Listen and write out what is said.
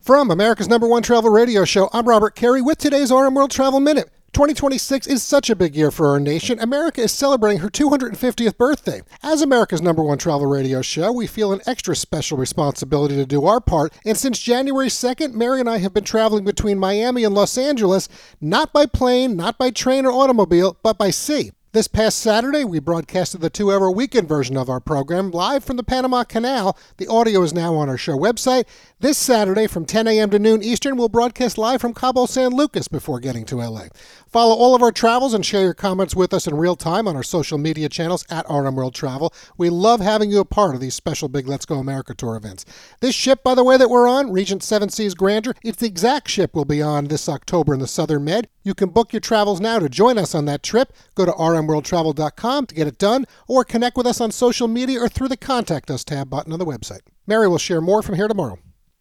From America's #1 travel radio show, I'm Robert Carey with today's RM World Travel Minute. 2026 is such a big year for our nation. America is celebrating her 250th birthday. As America's #1 travel radio show, we feel an extra special responsibility to do our part. And since January 2nd, Mary and I have been traveling between Miami and Los Angeles, not by plane, not by train or automobile, but by sea. This past Saturday, we broadcasted the 2-hour weekend version of our program live from the Panama Canal. The audio is now on our show website. This Saturday from 10 a.m. to noon Eastern, we'll broadcast live from Cabo San Lucas before getting to LA. Follow all of our travels and share your comments with us in real time on our social media channels at RM World Travel. We love having you a part of these special big Let's Go America Tour events. This ship, by the way, that we're on, Regent Seven Seas Grandeur, it's the exact ship we'll be on this October in the Southern Med. You can book your travels now to join us on that trip. Go to rmworldtravel.com to get it done, or connect with us on social media or through the Contact Us tab button on the website. Mary will share more from here tomorrow.